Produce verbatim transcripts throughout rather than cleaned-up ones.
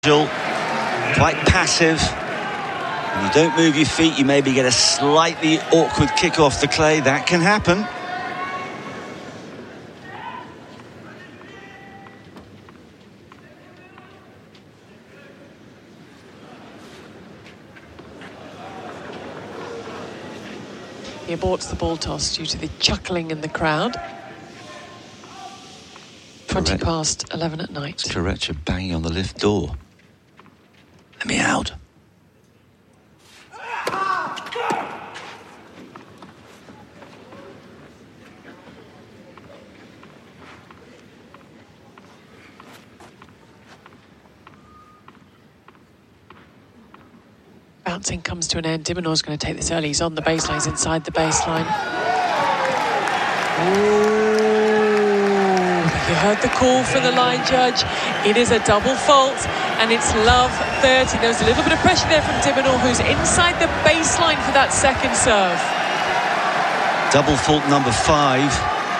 Quite passive. When you don't move your feet, you maybe get a slightly awkward kick off the clay. That can happen. He aborts the ball toss due to the chuckling in the crowd. twenty past eleven at night. Correccia banging on the lift door. Let me out. Bouncing comes to an end. de Minaur's going to take this early. He's on the baseline. He's inside the baseline. Ooh. You heard the call from the line judge. It is a double fault, and it's love thirty. There was a little bit of pressure there from de Minaur, who's inside the baseline for that second serve. Double fault number five.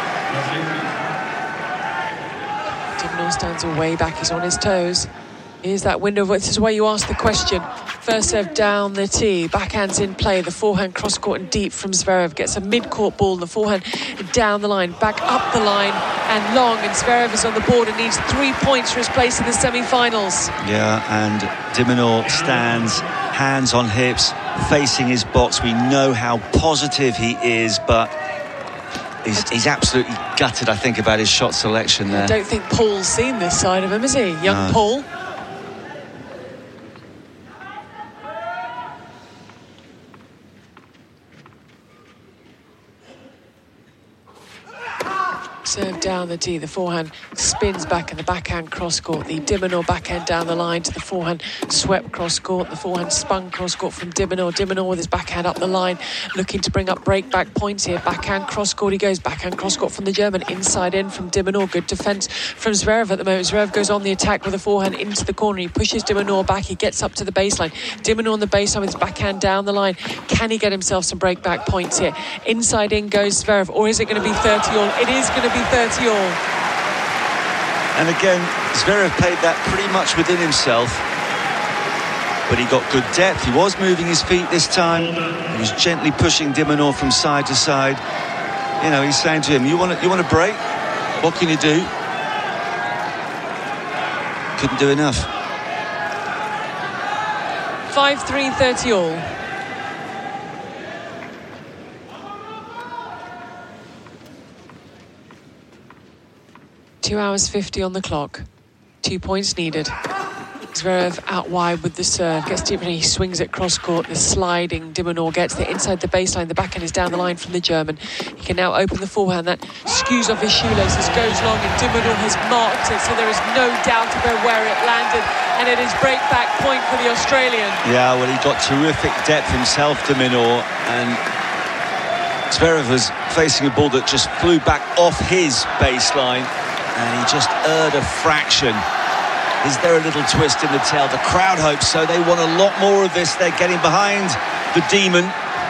de Minaur stands way back. He's on his toes. Here's that window. This is where you ask the question. First serve down the tee, backhand's in play, the forehand cross court and deep from Zverev, gets a mid-court ball, the forehand down the line, back up the line and long, and Zverev is on the board and needs three points for his place in the semi-finals. Yeah, and de Minaur stands, hands on hips, facing his box. We know how positive he is, but he's, he's absolutely gutted, I think, about his shot selection there. I don't think Paul's seen this side of him, has he? Young no. Paul. Serve down the tee, the forehand spins back and the backhand cross court. The de Minaur backhand down the line to the forehand swept cross court. The forehand spun cross court from de Minaur. de Minaur with his backhand up the line, looking to bring up break back points here. Backhand cross court he goes. Backhand cross court from the German. Inside in from de Minaur. Good defence from Zverev at the moment. Zverev goes on the attack with a forehand into the corner. He pushes de Minaur back. He gets up to the baseline. de Minaur on the baseline with his backhand down the line. Can he get himself some break back points here? Inside in goes Zverev, or is it going to be thirty all? It is going to be thirty all. And again, Zverev played that pretty much within himself, but he got good depth. He was moving his feet this time. He was gently pushing de Minaur from side to side. You know, he's saying to him, you want to, you want to break? What can you do? Couldn't do enough. five three, thirty all. Two hours fifty on the clock. Two points needed. Zverev out wide with the serve. Gets deep and he swings it cross court. The sliding de Minaur gets there inside the baseline. The backhand is down the line from the German. He can now open the forehand. That skews off his shoelaces, goes long, and de Minaur has marked it, so there is no doubt about where it landed. And it is break back point for the Australian. Yeah, well, he got terrific depth himself, de Minaur, and Zverev was facing a ball that just flew back off his baseline. And he just erred a fraction. Is there a little twist in the tail? The crowd hopes so. They want a lot more of this. They're getting behind the demon.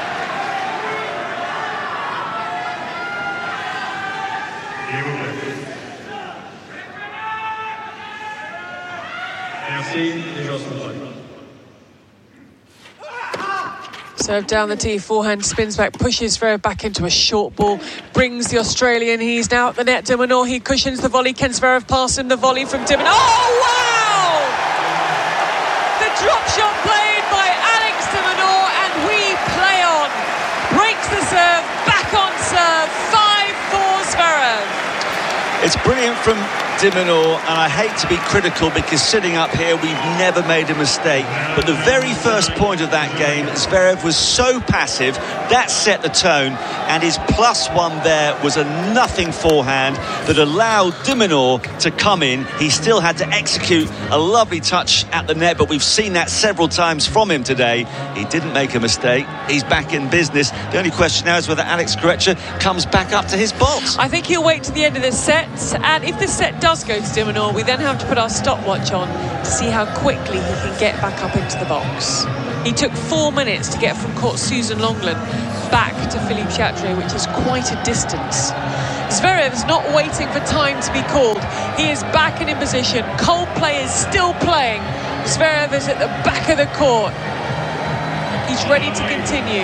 Serve down the tee, forehand spins back, pushes Zverev back into a short ball, brings the Australian. He's now at the net. de Minaur, he cushions the volley. Can Zverev pass him the volley from de Minaur? Oh, wow! The drop shot played by Alex de Minaur, and we play on. Breaks the serve, back on serve, five four Zverev. It's brilliant from de Minaur, and I hate to be critical because sitting up here we've never made a mistake, but the very first point of that game, Zverev was so passive that set the tone, and his plus one there was a nothing forehand that allowed de Minaur to come in. He still had to execute a lovely touch at the net, but we've seen that several times from him today. He didn't make a mistake. He's back in business. The only question now is whether Alex Corretja comes back up to his box. I think he'll wait to the end of this set, and if this set does go to de Minaur, we then have to put our stopwatch on to see how quickly he can get back up into the box. He took four minutes to get from court Susan Longland back to Philippe Chatrier, which is quite a distance. Zverev's not waiting for time to be called. He is back and in position. Coldplay is still playing Zverev is at the back of the court. He's ready to continue.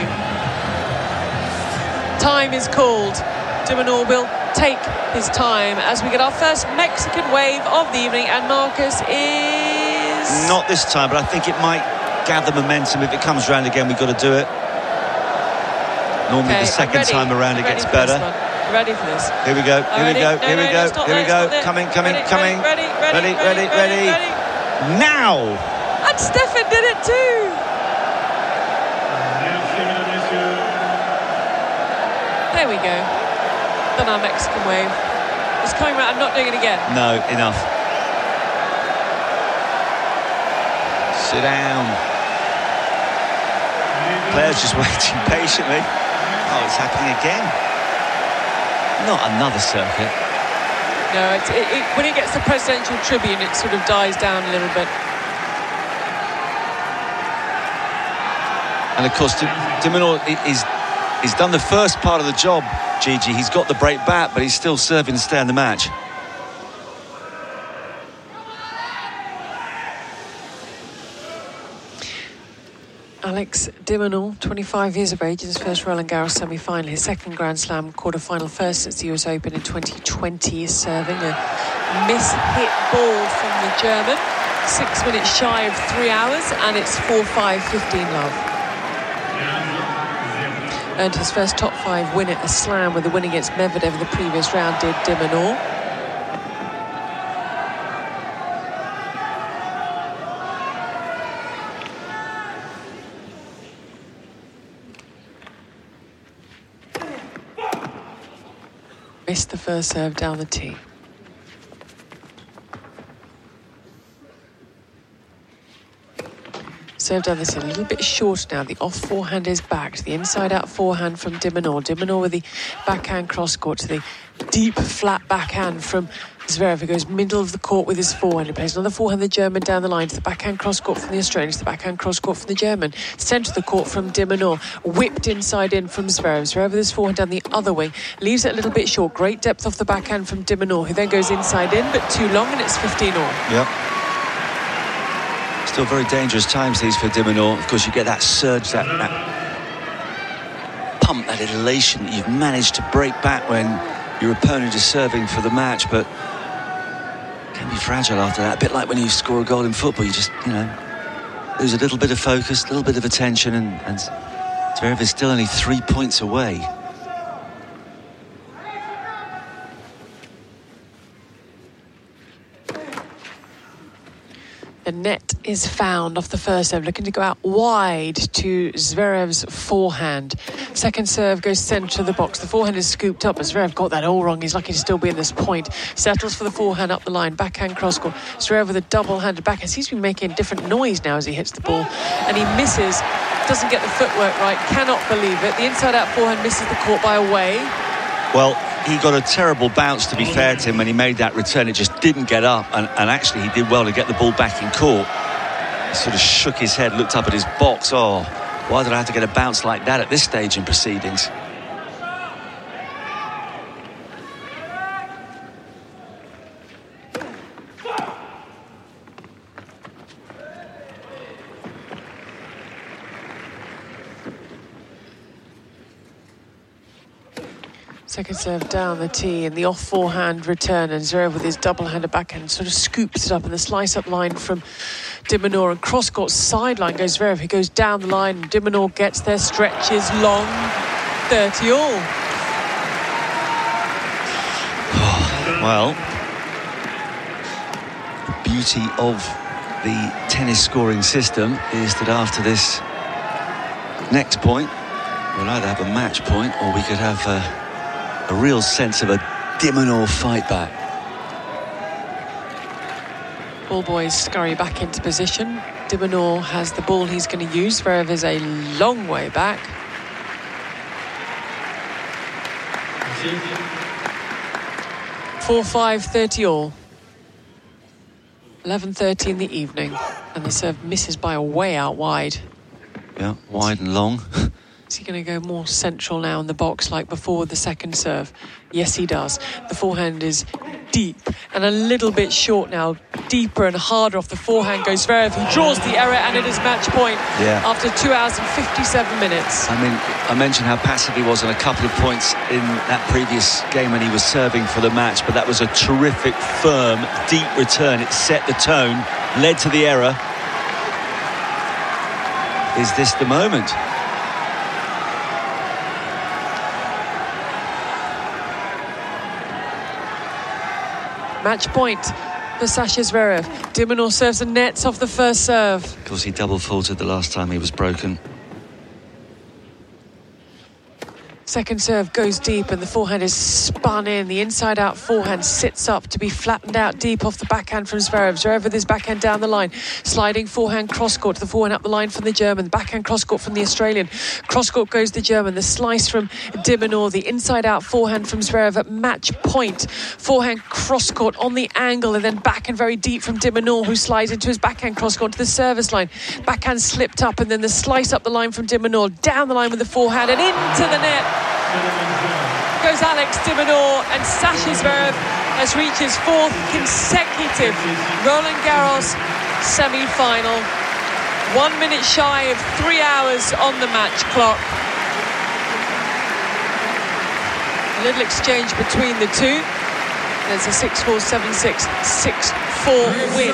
Time is called. De Minaur will take his time as we get our first Mexican wave of the evening, and Marcus is... Not this time, but I think it might gather momentum. If it comes round again, we've got to do it. Normally okay, the second time around it gets better. Ready for this. Here we go, here we go, no, here no, we go, no, here we go. Coming, coming, ready, coming. Ready, ready, ready, ready, ready. ready. Now! And Stefan did it too! There we go. Done our Mexican wave. It's coming round, I'm not doing it again. No, enough. Sit down. Players just waiting patiently. Oh, it's happening again. Not another circuit. No, it's, it, it, when it gets the presidential tribune, it sort of dies down a little bit. And of course, De Minaur is he's done the first part of the job, Gigi. He's got the break back, but he's still serving to stay in the match. Alex de Minaur, twenty-five years of age, in his first Roland Garros semi-final, his second Grand Slam quarter-final, first since the U S Open in twenty twenty, is serving a miss-hit ball from the German. Six minutes shy of three hours, and it's four five, fifteen love. Earned his first top five win at a Slam with a win against Medvedev in the previous round, did de Minaur. Missed the first serve down the tee. Serve down the tee, a little bit short now. The off forehand is back to the inside-out forehand from de Minaur. De Minaur with the backhand cross-court to the deep, flat backhand from Zverev, who goes middle of the court with his forehand. He plays another forehand, the German, down the line to the backhand cross-court from the Australian, to the backhand cross-court from the German. Centre of the court from de Minaur, whipped inside in from Zverev. Zverev with his forehand down the other wing, leaves it a little bit short. Great depth off the backhand from de Minaur, who then goes inside in, but too long, and it's fifteen all. Yep. Still very dangerous times these for de Minaur. Of course, you get that surge, that, that pump, that elation that you've managed to break back when your opponent is serving for the match, but can be fragile after that. A bit like when you score a goal in football, you just, you know, lose a little bit of focus, a little bit of attention, and, and Zverev is still only three points away. The net is found off the first serve, looking to go out wide to Zverev's forehand. Second serve goes centre of the box. The forehand is scooped up, but Zverev got that all wrong. He's lucky to still be in this point. Settles for the forehand up the line, backhand cross-court. Zverev with a double-handed backhand. Seems to be making a different noise now as he hits the ball. And he misses, doesn't get the footwork right, cannot believe it. The inside-out forehand misses the court by a way. Well, he got a terrible bounce, to be fair to him, when he made that return. It just didn't get up, and, and actually he did well to get the ball back in court. He sort of shook his head, looked up at his box. Oh, why did I have to get a bounce like that at this stage in proceedings? Second serve down the tee, and the off forehand return, and Zverev with his double-handed backhand sort of scoops it up, and the slice-up line from de Minaur, and cross-court sideline goes Zverev, who goes down the line, and de Minaur gets there, stretches long, thirty all. Oh, well, the beauty of the tennis scoring system is that after this next point, we'll either have a match point, or we could have a A real sense of a de Minaur fight back. Ball boys scurry back into position. De Minaur has the ball he's going to use. Zverev is a long way back. four five, thirty all. eleven thirty in the evening. And the serve misses by a way out wide. Yeah, wide and long. Is he going to go more central now in the box like before the second serve? Yes, he does. The forehand is deep and a little bit short now. Deeper and harder off the forehand goes Zverev, who draws the error, and it is match point yeah. after two hours and fifty-seven minutes. I mean, I mentioned how passive he was on a couple of points in that previous game when he was serving for the match, but that was a terrific, firm, deep return. It set the tone, led to the error. Is this the moment? Match point for Sasha Zverev. De Minaur serves and nets off the first serve. Of course, he double faulted the last time he was broken. Second serve goes deep and the forehand is spun in. The inside-out forehand sits up to be flattened out deep off the backhand from Zverev. Zverev with his backhand down the line. Sliding forehand cross-court to the forehand up the line from the German. The backhand cross-court from the Australian. Cross-court goes the German. The slice from De Minaur. The inside-out forehand from Zverev at match point. Forehand cross-court on the angle and then backhand very deep from De Minaur, who slides into his backhand cross-court to the service line. Backhand slipped up and then the slice up the line from De Minaur. Down the line with the forehand and into the net goes Alex De Minaur, and Sasha Zverev has reached his fourth consecutive Roland Garros semi-final. One minute shy of three hours on the match clock. A little exchange between the two. There's a six four, seven six, six four win.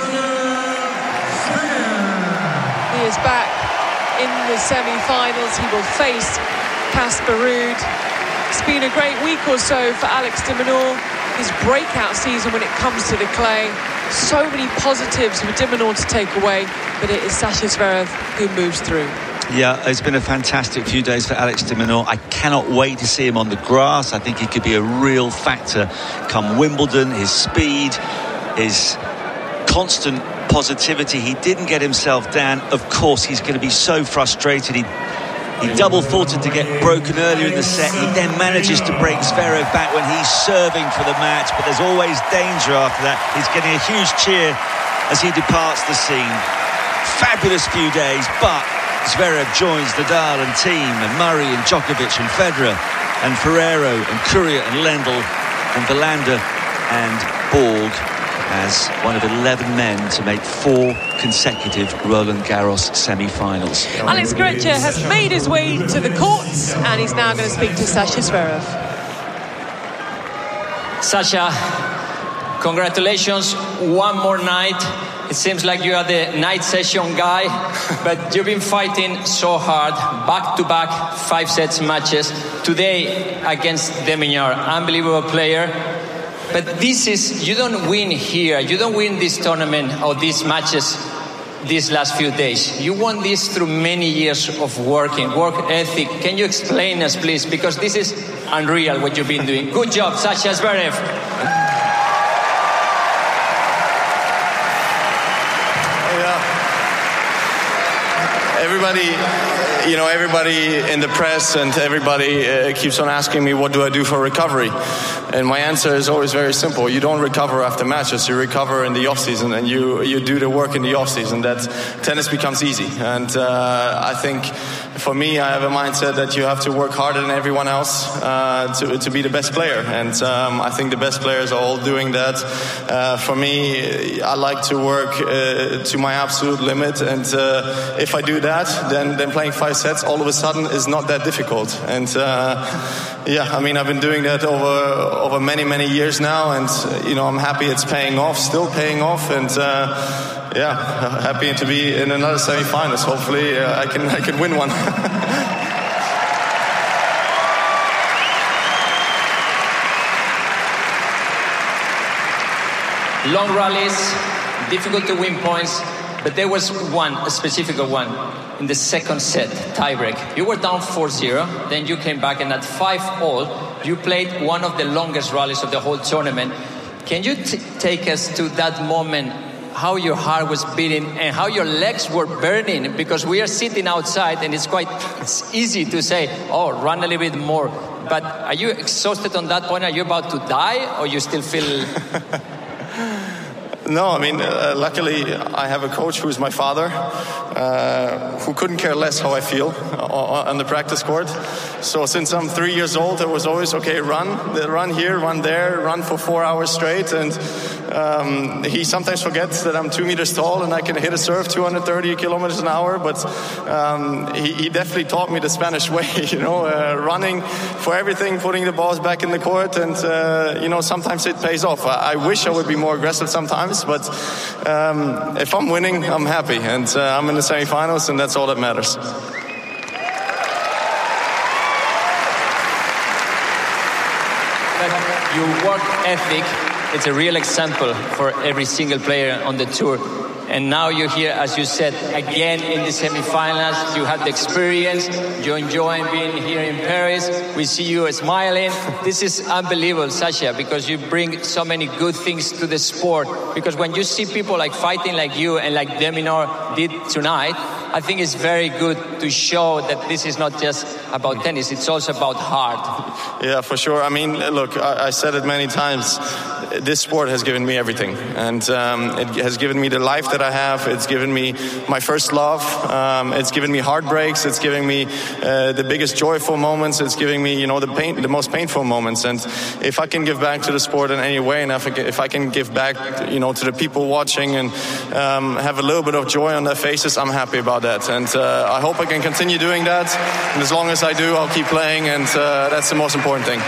He is back in the semi-finals. He will face Casper Ruud. It's been a great week or so for Alex De Minaur. His breakout season when it comes to the clay. So many positives for De Minaur to take away, but it is Sasha Zverev who moves through. Yeah, it's been a fantastic few days for Alex De Minaur. I cannot wait to see him on the grass. I think he could be a real factor come Wimbledon. His speed, his constant positivity. He didn't get himself down. Of course, he's going to be so frustrated. He He double faulted to get broken earlier in the set. He then manages to break Zverev back when he's serving for the match, but there's always danger after that. He's getting a huge cheer as he departs the scene. Fabulous few days, but Zverev joins Nadal and team, and Murray and Djokovic and Federer and Ferrero and Courier and Lendl and Wilander and Borg as one of eleven men to make four consecutive Roland Garros semi-finals. Alex Gretscher has made his way to the courts and he's now going to speak to Sasha Zverev. Sasha, congratulations, one more night. It seems like you are the night session guy, but you've been fighting so hard, back-to-back five sets matches. Today against De Minaur, unbelievable player. But this is, you don't win here, you don't win this tournament or these matches these last few days. You won this through many years of working, work ethic. Can you explain us, please? Because this is unreal what you've been doing. Good job, Sasha Zverev. Everybody, you know, everybody in the press and everybody uh, keeps on asking me, what do I do for recovery? And my answer is always very simple. You don't recover after matches. You recover in the off-season, and you, you do the work in the off-season. That tennis becomes easy. And uh, I think for me, I have a mindset that you have to work harder than everyone else uh, to, to be the best player. And um, I think the best players are all doing that. Uh, for me, I like to work uh, to my absolute limit. And uh, if I do that, then, then playing five sets all of a sudden is not that difficult. And uh, yeah, I mean, I've been doing that over over many, many years now. And, uh, you know, I'm happy it's paying off, still paying off. And uh, yeah, happy to be in another semi-finals. Hopefully uh, I can I can win one. Long rallies, difficult to win points, but there was one, a specific one, in the second set, tiebreak. You were down four zero, then you came back, and at five all, you played one of the longest rallies of the whole tournament. Can you t- take us to that moment, how your heart was beating and how your legs were burning? Because we are sitting outside and it's quite it's easy to say, oh, run a little bit more. But are you exhausted on that point? Are you about to die, or you still feel... No, I mean, uh, luckily I have a coach who is my father, uh, who couldn't care less how I feel on the practice court. So since I'm three years old, it was always, okay, run, run here, run there, run for four hours straight. And um, he sometimes forgets that I'm two meters tall and I can hit a serve two hundred thirty kilometers an hour. But um, he, he definitely taught me the Spanish way, you know, uh, running for everything, putting the balls back in the court. And, uh, you know, sometimes it pays off. I, I wish I would be more aggressive sometimes. But um, if I'm winning, I'm happy, and uh, I'm in the semifinals, and that's all that matters. Your work ethic, it's a real example for every single player on the tour. And now you're here, as you said, again in the semifinals. You have the experience. You're enjoying being here in Paris. We see you smiling. This is unbelievable, Sasha, because you bring so many good things to the sport. Because when you see people like fighting like you and like de Minaur did tonight, I think it's very good to show that this is not just about tennis. It's also about heart. Yeah, for sure. I mean, look, I, I said it many times. This sport has given me everything, and um, it has given me the life that I have. It's given me my first love. Um, it's given me heartbreaks. It's giving me uh, the biggest joyful moments. It's giving me, you know, the pain, the most painful moments. And if I can give back to the sport in any way, and if I can, if I can give back, you know, to the people watching and um, have a little bit of joy on their faces, I'm happy about that. And uh, I hope I can continue doing that. And as long as I do, I'll keep playing, and uh, that's the most important thing.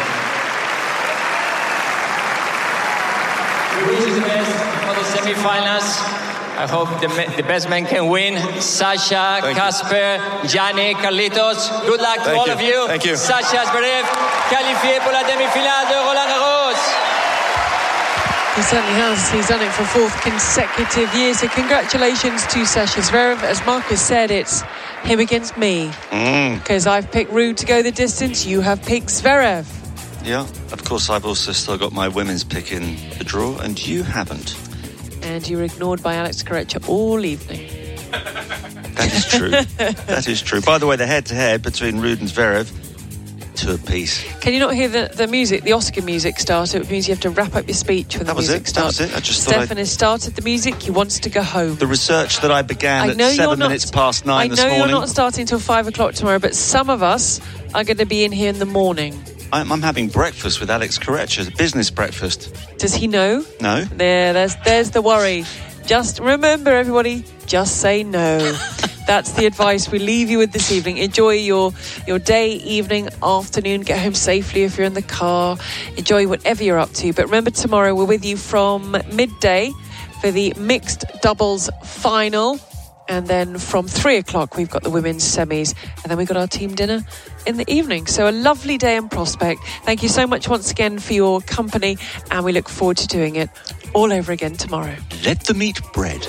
Wish you the best for the semi-finals. I hope the, the best man can win. Sasha, Casper, Gianni, Carlitos. Good luck to Thank all you. of you. Thank you. Sasha Zverev, qualifié pour la demi-finale de Roland Garros. He certainly has. He's done it for fourth consecutive year. So congratulations to Sasha Zverev. As Marcus said, it's him against me. Because mm. I've picked Ruud to go the distance. You have picked Zverev. Yeah, of course, I've also still got my women's pick in the draw, and you haven't. And you were ignored by Alex Corretja all evening. That is true. That is true. By the way, the head-to-head between Ruud and Zverev, two apiece. Can you not hear the, the music, the Oscar music started? It means you have to wrap up your speech when that the music it. starts. That was it. I just Stefan thought has started the music. He wants to go home. The research that I began I know at seven not, minutes past nine I this know morning. you're not starting until five o'clock tomorrow, but some of us are going to be in here in the morning. I'm, I'm having breakfast with Alex Corretja, business breakfast. Does he know? No. There, there's, there's the worry. Just remember, everybody, just say no. That's the advice we leave you with this evening. Enjoy your, your day, evening, afternoon. Get home safely if you're in the car. Enjoy whatever you're up to. But remember, tomorrow we're with you from midday for the mixed doubles final. And then from three o'clock, we've got the women's semis. And then we've got our team dinner in the evening. So a lovely day in prospect. Thank you so much once again for your company. And we look forward to doing it all over again tomorrow. Let them eat bread.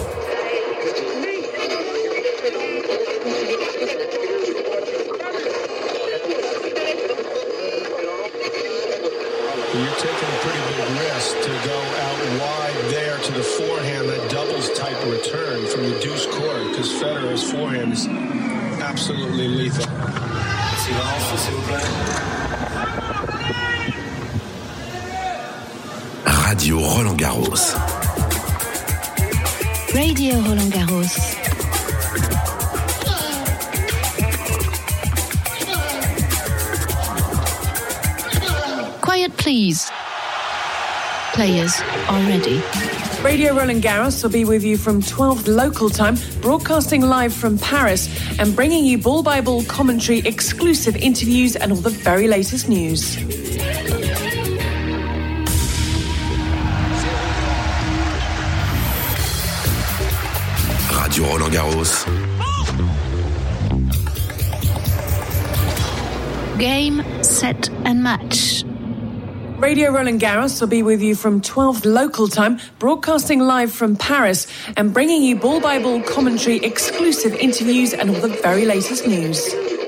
You're taking a pretty big risk to go out wide there to the forehand, that doubles type return from the deuce court, because Federer's forehand is absolutely lethal. Radio Roland Garros. Radio Roland Garros. Quiet, please. Players are ready. Radio Roland Garros will be with you from twelve local time, broadcasting live from Paris and bringing you ball-by-ball commentary, exclusive interviews and all the very latest news. Radio Roland Garros. Game, set and match. Radio Roland Garros will be with you from twelve local time, broadcasting live from Paris and bringing you ball-by-ball commentary, exclusive interviews and all the very latest news.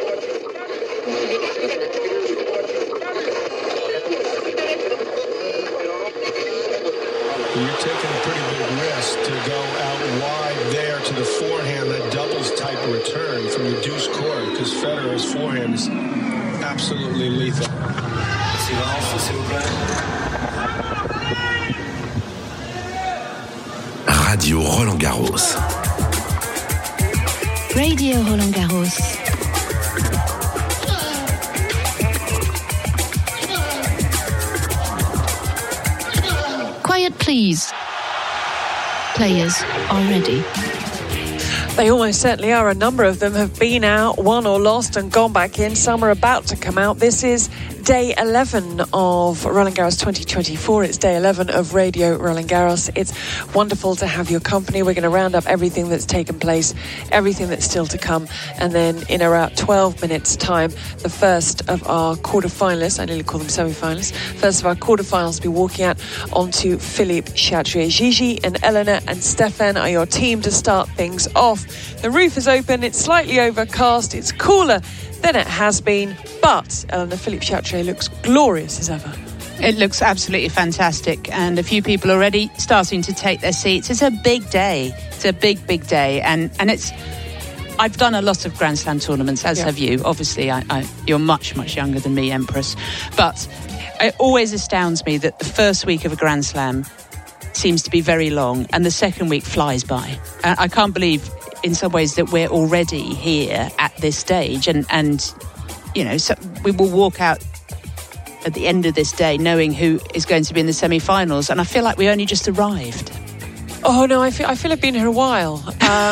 You're taking a pretty big risk to go out wide there to the forehand, that doubles type return from the deuce court, because Federer's forehand is absolutely lethal. Radio Roland Garros. Radio Roland Garros. Quiet, please. Players are ready. They almost certainly are. A number of them have been out, won or lost and gone back in. Some are about to come out. This is day eleven of Roland Garros twenty twenty-four. It's day eleven of Radio Roland Garros. It's wonderful to have your company. We're going to round up everything that's taken place, everything that's still to come. And then in around twelve minutes' time, the first of our quarterfinalists, I nearly call them semi-finalists, first of our quarterfinalists will be walking out onto Philippe Chatrier. Gigi and Eleanor and Stefan are your team to start things off. The roof is open, it's slightly overcast, it's cooler than it has been, but Eleanor, Philippe Chatrier looks glorious as ever. It looks absolutely fantastic, and a few people already starting to take their seats. It's a big day. It's a big, big day, and, and it's... I've done a lot of Grand Slam tournaments, as yeah. have you. Obviously, I, I, you're much, much younger than me, Empress. But it always astounds me that the first week of a Grand Slam seems to be very long, and the second week flies by. Uh, I can't believe, in some ways, that we're already here at this stage, and, and you know, so we will walk out at the end of this day knowing who is going to be in the semi-finals, and I feel like we only just arrived. Oh no, I feel I feel I've been here a while. Um,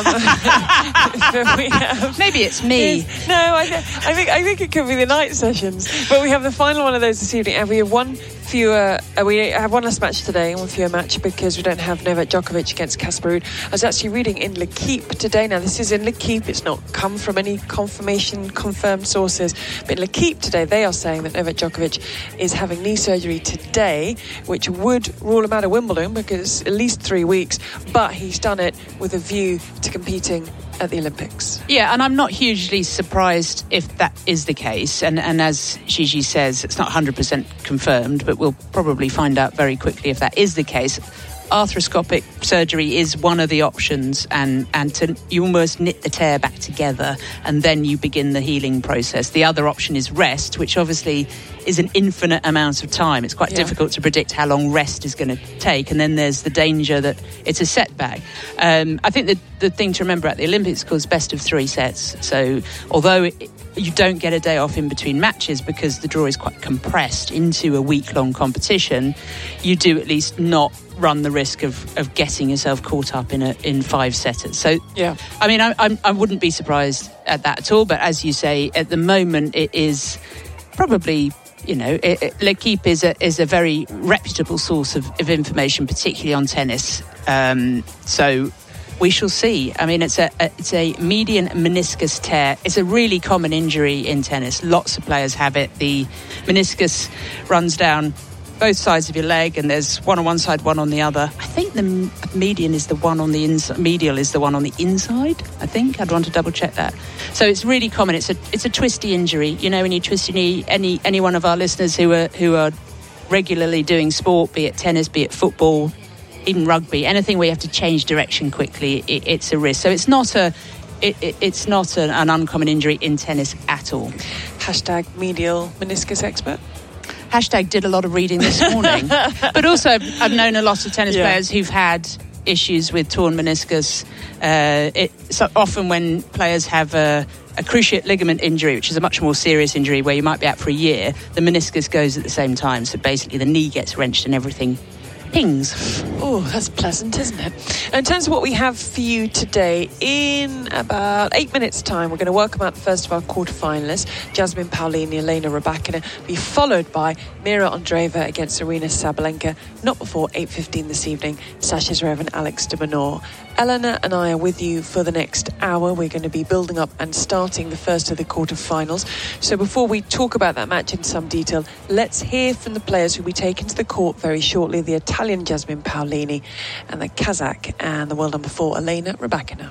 we have, Maybe it's me. Yes, no, I, th- I think I think it could be the night sessions. But we have the final one of those this evening, and we have one fewer. Uh, we have one less match today, and one fewer match because we don't have Novak Djokovic against Casper Ruud. I was actually reading in L'Equipe today. Now this is in L'Equipe. It's not come from any confirmation, confirmed sources. But in L'Equipe today, they are saying that Novak Djokovic is having knee surgery today, which would rule him out of Wimbledon because at least three weeks. But he's done it with a view to competing at the Olympics. Yeah, and I'm not hugely surprised if that is the case. And, and as Gigi says, it's not one hundred percent confirmed, but we'll probably find out very quickly if that is the case. Arthroscopic surgery is one of the options, and, and to, you almost knit the tear back together and then you begin the healing process. The other option is rest, which obviously is an infinite amount of time. It's quite yeah. difficult to predict how long rest is going to take, and then there's the danger that it's a setback. Um, I think the, the thing to remember at the Olympics is best of three sets. So although it, you don't get a day off in between matches because the draw is quite compressed into a week-long competition, you do at least not run the risk of, of getting yourself caught up in a in five setters. So, yeah, I mean, I, I, I wouldn't be surprised at that at all. But as you say, at the moment, it is probably, you know, it, it, L'Equipe is a is a very reputable source of, of information, particularly on tennis. Um, so. We shall see. I mean, it's a, a it's a median meniscus tear. It's a really common injury in tennis. Lots of players have it. The meniscus runs down both sides of your leg, and there's one on one side, one on the other. I think the median is the one on the inside. Medial is the one on the inside. I think I'd want to double check that. So it's really common. It's a it's a twisty injury. You know, when you twist your knee, any any one of our listeners who are who are regularly doing sport, be it tennis, be it football, even rugby, anything where you have to change direction quickly, it, it's a risk. So it's not a, it, it, it's not an, an uncommon injury in tennis at all. Hashtag medial meniscus expert. Hashtag did a lot of reading this morning. But also, I've, I've known a lot of tennis yeah. players who've had issues with torn meniscus. Uh, it, so often when players have a, a cruciate ligament injury, which is a much more serious injury where you might be out for a year, the meniscus goes at the same time. So basically the knee gets wrenched and everything pings. Oh, that's pleasant, isn't it? In terms of what we have for you today, in about eight minutes' time, we're going to welcome out the first of our quarterfinalists, Jasmine Paolini, Elena Rybakina, be followed by Mira Andreeva against Aryna Sabalenka, not before eight fifteen this evening, Sasha Zverev and Alex de Minaur. Eleanor and I are with you for the next hour. We're going to be building up and starting the first of the quarterfinals. So before we talk about that match in some detail, let's hear from the players who will be taken to the court very shortly, the Italian Jasmine Paolini and the Kazakh and the world number four, Elena Rybakina.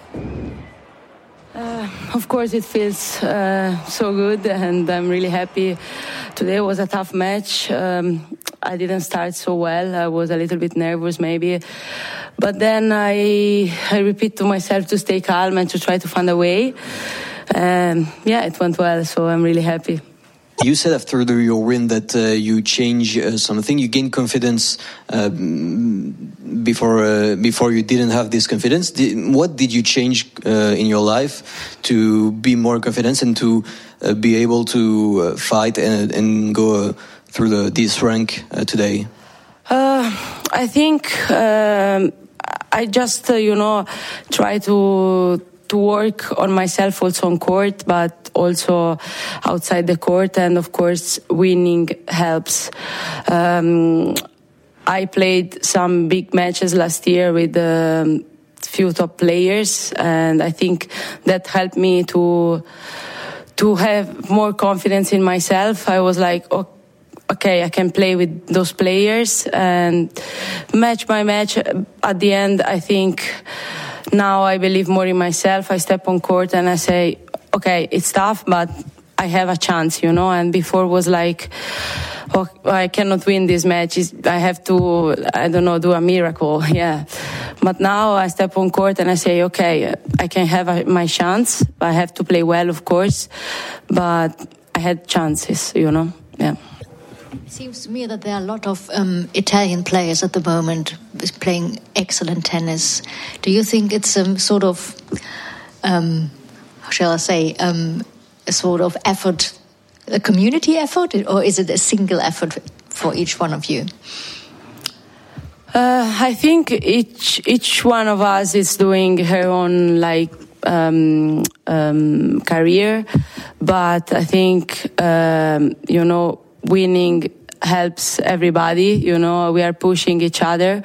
Uh, of course, it feels uh, so good, and I'm really happy. Today was a tough match. Um, I didn't start so well. I was a little bit nervous, maybe. But then I, I repeat to myself to stay calm and to try to find a way. Um, yeah, it went well, so I'm really happy. You said after the, your win that uh, you change uh, something, you gain confidence uh, before uh, before you didn't have this confidence. Did, what did you change uh, in your life to be more confident and to uh, be able to uh, fight and, and go uh, through the, this rank uh, today? Uh, I think um, I just, uh, you know, try to... to work on myself also on court, but also outside the court. And of course, winning helps. Um, I played some big matches last year with a um, few top players, and I think that helped me to to have more confidence in myself. I was like, okay, okay, I can play with those players, and match by match, at the end, I think now I believe more in myself. I step on court and I say, okay, it's tough, but I have a chance, you know. And before was like, oh, I cannot win this match. I have to, I don't know, do a miracle. Yeah. But now I step on court and I say, okay, I can have a, my chance. I have to play well, of course, but I had chances, you know. Yeah. It seems to me that there are a lot of um, Italian players at the moment playing excellent tennis. Do you think it's a sort of, um, how shall I say, um, a sort of effort, a community effort, or is it a single effort for each one of you? Uh, I think each each one of us is doing her own like um, um, career, but I think um, you know. Winning helps everybody, you know, we are pushing each other.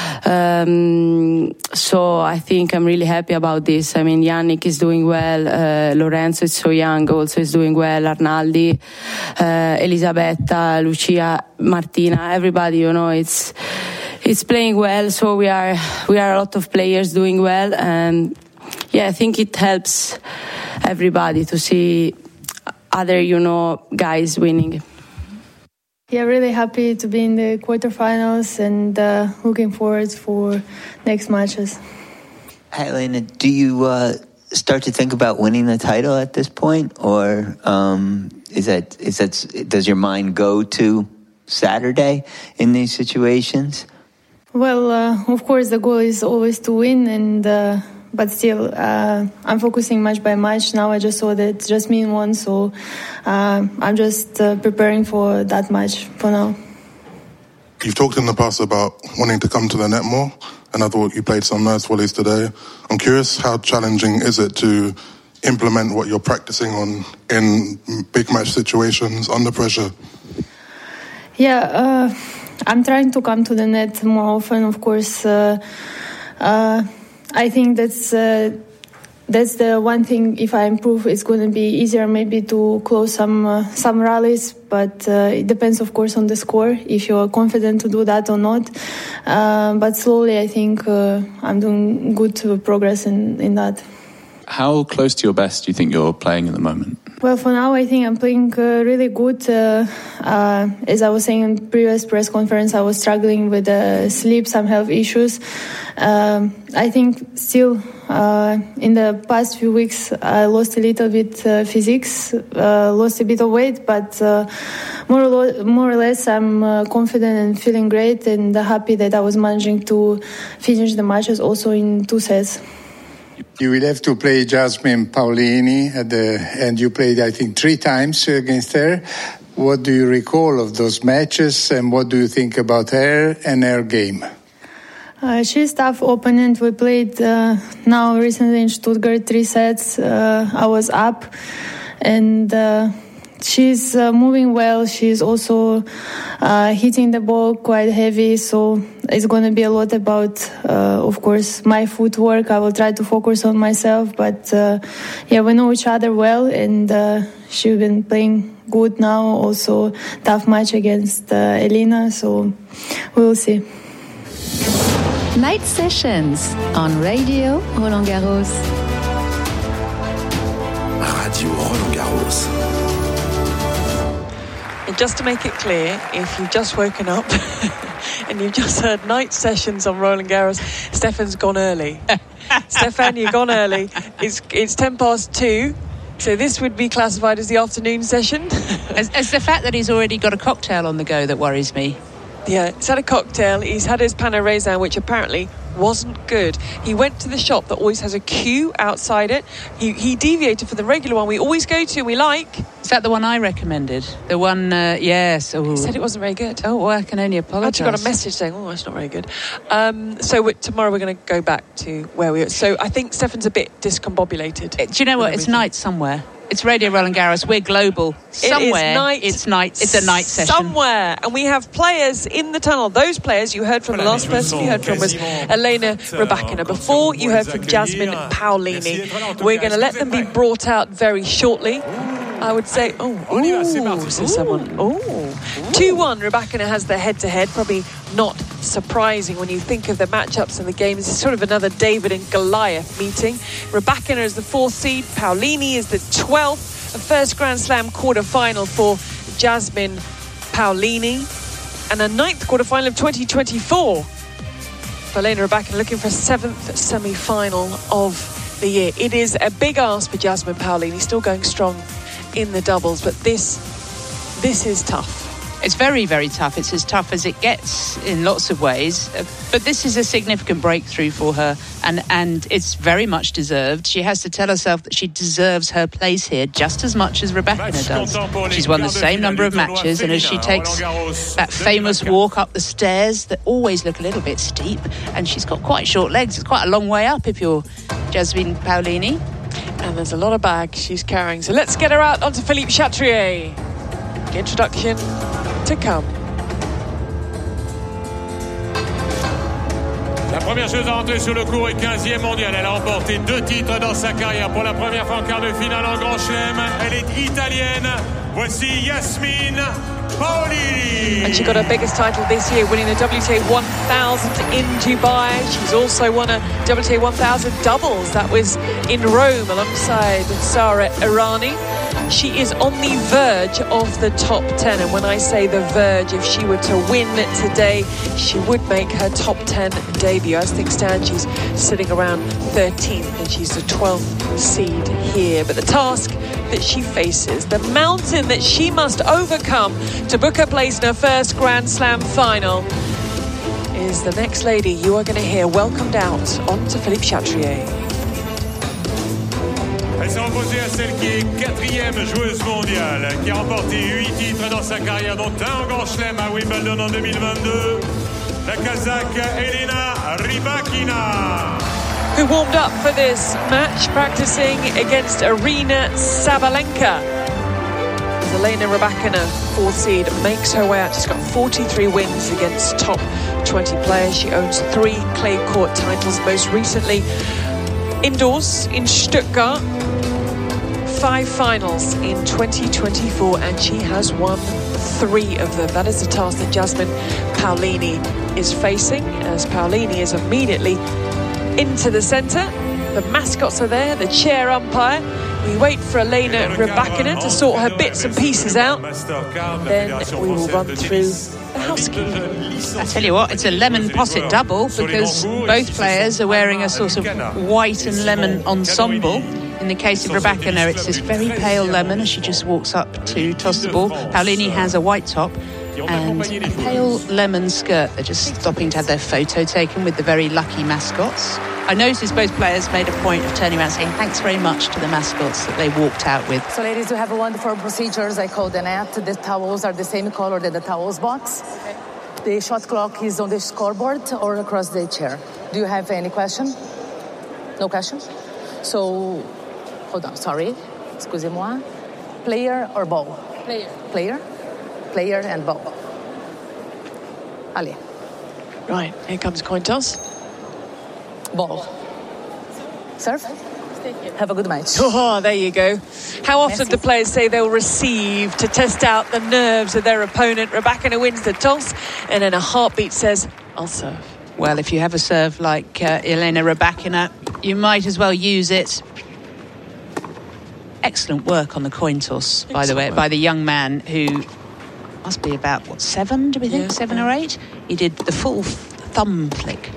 Um, so I think I'm really happy about this. I mean, Yannick is doing well, uh, Lorenzo is so young, also is doing well, Arnaldi, uh, Elisabetta, Lucia, Martina, everybody, you know, it's, it's playing well. So we are, we are a lot of players doing well. And yeah, I think it helps everybody to see other, you know, guys winning. Yeah, really happy to be in the quarterfinals and uh, looking forward for next matches. Helena, do you uh, start to think about winning the title at this point, or um, is that is that does your mind go to Saturday in these situations? Well, uh, of course, the goal is always to win, and uh, but still, uh, I'm focusing match by match. Now I just saw that Jasmine won, so uh, I'm just uh, preparing for that match for now. You've talked in the past about wanting to come to the net more, and I thought you played some nice volleys today. I'm curious, how challenging is it to implement what you're practicing on in big match situations under pressure? Yeah, uh, I'm trying to come to the net more often, of course. Uh, uh, I think that's uh, that's the one thing. If I improve, it's going to be easier maybe to close some uh, some rallies. But uh, it depends, of course, on the score. If you're confident to do that or not. Uh, but slowly, I think uh, I'm doing good progress in in that. How close to your best do you think you're playing at the moment? Well, for now, I think I'm playing uh, really good. Uh, uh, as I was saying in previous press conference, I was struggling with uh, sleep, some health issues. Um, I think still uh, in the past few weeks, I lost a little bit uh, physics, uh, lost a bit of weight, but uh, more, or lo- more or less I'm uh, confident and feeling great and happy that I was managing to finish the matches also in two sets. You will have to play Jasmine Paolini at the, and you played, I think, three times against her. What do you recall of those matches, and what do you think about her and her game? Uh, she's a tough opponent. We played uh, now recently in Stuttgart three sets. Uh, I was up, and uh, she's uh, moving well. She's also uh, hitting the ball quite heavy, so it's going to be a lot about, uh, of course, my footwork. I will try to focus on myself, but uh, yeah, we know each other well, and uh, she's been playing good now. Also, tough match against uh, Elina, so we'll see. Night sessions on Radio Roland Garros. Radio Roland Garros. And just to make it clear, if you've just woken up and you've just heard night sessions on Roland Garros, Stefan's gone early. Stefan, you've gone early. It's it's ten past two. So this would be classified as the afternoon session. It's, it's the fact that he's already got a cocktail on the go that worries me. Yeah, he's had a cocktail. He's had his Pain Raisin, which apparently wasn't good. He went to the shop that always has a queue outside it. He, he deviated from the regular one we always go to and we like. Is that the one I recommended? The one, uh, yes. Ooh. He said it wasn't very good. Oh, well, I can only apologise. I actually got a message saying, oh, it's not very good. Um, so we, tomorrow we're going to go back to where we were. So I think Stefan's a bit discombobulated. Do you know what? It's night somewhere. It's Radio Roland Garros. We're global. Somewhere, it is night. It's night. It's a night session. Somewhere. And we have players in the tunnel. Those players you heard from, the last person you heard from was Elena Rybakina. Before, you heard from Jasmine Paolini. We're going to let them be brought out very shortly. I would say, oh, ooh, says someone. Oh, two one, Rybakina has the head-to-head. Probably not surprising when you think of the matchups in the games. It's sort of another David and Goliath meeting. Rybakina is the fourth seed. Paolini is the twelfth. A first Grand Slam quarter-final for Jasmine Paolini. And a ninth quarter-final of twenty twenty-four. For Elena Rybakina looking for a seventh semi-final of the year. It is a big ask for Jasmine Paolini. Still going strong in the doubles, but this this is tough. It's very, very tough. It's as tough as it gets in lots of ways. But this is a significant breakthrough for her, and, and it's very much deserved. She has to tell herself that she deserves her place here just as much as Rybakina does. She's won the same number of matches, and as she takes that famous walk up the stairs that always look a little bit steep, and she's got quite short legs. It's quite a long way up if you're Jasmine Paolini. And there's a lot of bags she's carrying. So let's get her out onto Philippe Chatrier. Introduction to come. La première chose à entrer sur le court est quinzième mondiale. Elle a remporté deux titres dans sa carrière. Pour la première fois en quart de finale en Grand Chelem. Elle est italienne. Voici Jasmine Paolini. And she got her biggest title this year, winning the W T A one thousand in Dubai. She's also won a W T A one thousand doubles. That was in Rome alongside Sara Errani. She is on the verge of the top ten, and when I say the verge, if she were to win today, she would make her top ten debut. As things stand, she's sitting around thirteenth, and she's the twelfth seed here. But the task that she faces, the mountain that she must overcome to book her place in her first Grand Slam final, is the next lady you are going to hear welcomed out onto Philippe Chatrier. Elle s'est opposée à celle qui est quatrième joueuse mondiale, qui a remporté huit titres dans sa carrière, dont un en Grand Chelem à Wimbledon en deux mille vingt-deux. La Kazakh Elena Rybakina, who warmed up for this match, practicing against Arina Sabalenka. As Elena Rybakina, fourth seed, makes her way out. She's got forty-three wins against top twenty players. She owns three clay court titles, most recently indoors in Stuttgart. Five finals in twenty twenty-four, and she has won three of them. That is the task that Jasmine Paolini is facing, as Paolini is immediately into the centre. The mascots are there, the chair umpire. We wait for Elena Rybakina to sort her bits and pieces out. Then we will run through the housekeeping. I tell you what, it's a lemon posset double, because both players are wearing a sort of white and lemon ensemble. In the case of Rybakina, it's this very pale lemon as she just walks up to toss the ball. Paolini has a white top and a pale lemon skirt. They're just stopping to have their photo taken with the very lucky mascots. I noticed both players made a point of turning around saying thanks very much to the mascots that they walked out with. So ladies, we have a wonderful procedures. I call the net. The towels are the same color that the towels box. The shot clock is on the scoreboard or across the chair. Do you have any question? No question? So, hold on, sorry. Excusez-moi. Player or ball? Player. Player? Player and ball. Allez. Right, here comes coin toss. Ball. Serve? Have a good match. Oh, there you go. How often Merci. do players say they'll receive to test out the nerves of their opponent? Rybakina wins the toss, and then a heartbeat says, I'll serve. Well, if you have a serve like uh, Elena Rybakina, you might as well use it. Excellent work on the coin toss, by the way, by the young man who must be about, what, seven, do we think? Yeah, seven yeah. or eight? He did the full thumb flick.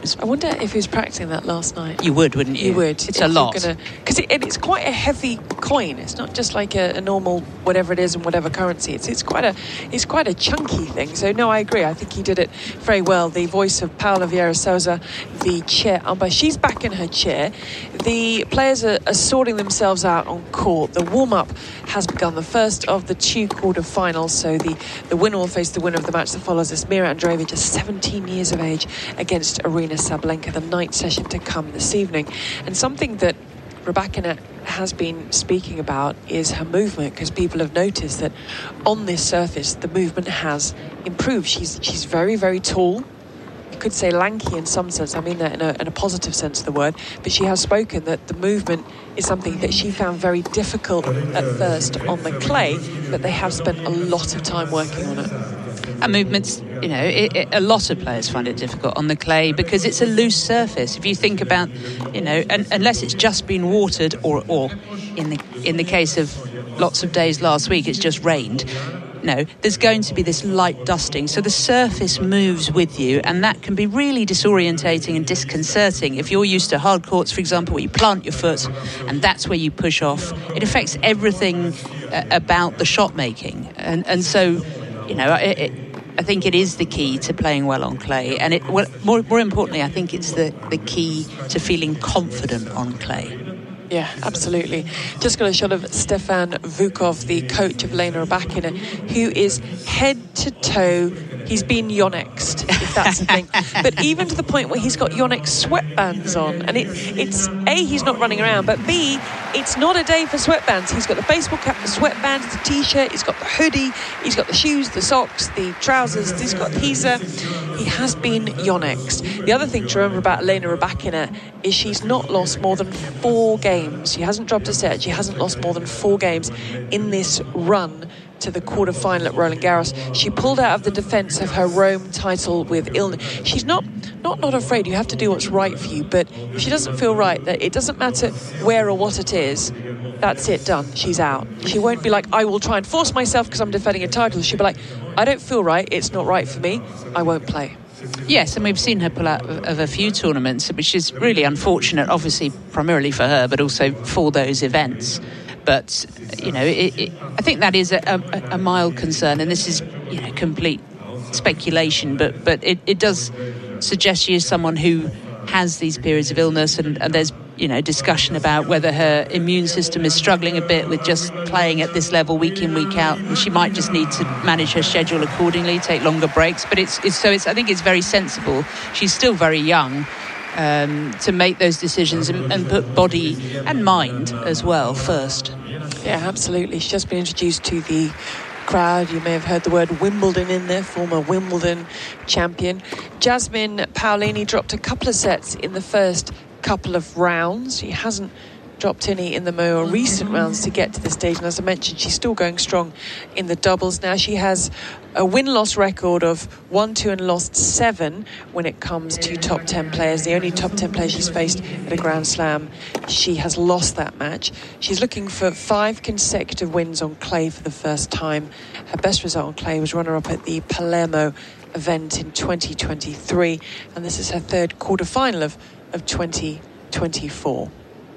was, I wonder if he was practicing that last night. You would, wouldn't you? You would. It's a lot. Because it, it's quite a heavy coin. It's not just like a, a normal whatever it is in whatever currency. It's it's quite a it's quite a chunky thing. So no, I agree. I think he did it very well. The voice of Paula Vieira Souza, the chair umpire, she's back in her chair. The players are, are sorting themselves out on court. The warm-up has begun. The first of the two quarter-finals. So the, the winner will face the winner of the match that follows this. Mira Andreeva, just seventeen years of age, against Arina Sabalenka. The night session to come this evening. And something that Rybakina has been speaking about is her movement, because people have noticed that on this surface the movement has improved. She's she's very, very tall. You could say lanky in some sense. I mean that in a, in a positive sense of the word. But she has spoken that the movement is something that she found very difficult at first on the clay, but they have spent a lot of time working on it. And movements, you know, it, it, a lot of players find it difficult on the clay because it's a loose surface. If you think about, you know, and, unless it's just been watered, or, or in the in the case of lots of days last week, it's just rained. No, there's going to be this light dusting, so the surface moves with you, and that can be really disorientating and disconcerting. If you're used to hard courts, for example, where you plant your foot and that's where you push off, it affects everything uh, about the shot making, and and so, you know, it, it, I think it is the key to playing well on clay, and it well, more more importantly, I think it's the the key to feeling confident on clay. Yeah, absolutely. Just got a shot of Stefan Vukov, the coach of Lena Rybakina, who is head to toe. He's been Yonexed, if that's the thing. But even to the point where he's got Yonex sweatbands on. And it, it's, A, he's not running around, but B, it's not a day for sweatbands. He's got the baseball cap, the sweatbands, the T-shirt, he's got the hoodie, he's got the shoes, the socks, the trousers. He's got, he's a, he has been Yonexed. The other thing to remember about Lena Rybakina is she's not lost more than four games. She hasn't dropped a set. She hasn't lost more than four games in this run to the quarter-final at Roland Garros. She pulled out of the defence of her Rome title with Ilner. She's not, not not afraid. You have to do what's right for you, but if she doesn't feel right, that it doesn't matter where or what it is, that's it, done. She's out. She won't be like, I will try and force myself because I'm defending a title. She'll be like, I don't feel right. It's not right for me. I won't play. Yes, and we've seen her pull out of, of a few tournaments, which is really unfortunate, obviously primarily for her, but also for those events. But, you know, it, it, I think that is a, a, a mild concern, and this is, you know, complete speculation, but, but it, it does suggest she is someone who has these periods of illness, and, and there's, you know, discussion about whether her immune system is struggling a bit with just playing at this level week in, week out, and she might just need to manage her schedule accordingly, take longer breaks. But it's, it's so it's I think it's very sensible. She's still very young um, to make those decisions and, and put body and mind as well first. Yeah, absolutely. She's just been introduced to the crowd. You may have heard the word Wimbledon in there, former Wimbledon champion. Jasmine Paolini dropped a couple of sets in the first couple of rounds. She hasn't dropped any in the more recent rounds to get to this stage, and as I mentioned, she's still going strong in the doubles. Now she has a win-loss record of one, two and lost seven when it comes to top ten players. The only top ten player she's faced at a Grand Slam, she has lost that match. She's looking for five consecutive wins on clay for the first time. Her best result on clay was runner-up at the Palermo event in twenty twenty-three, and this is her third quarter-final of of twenty twenty-four.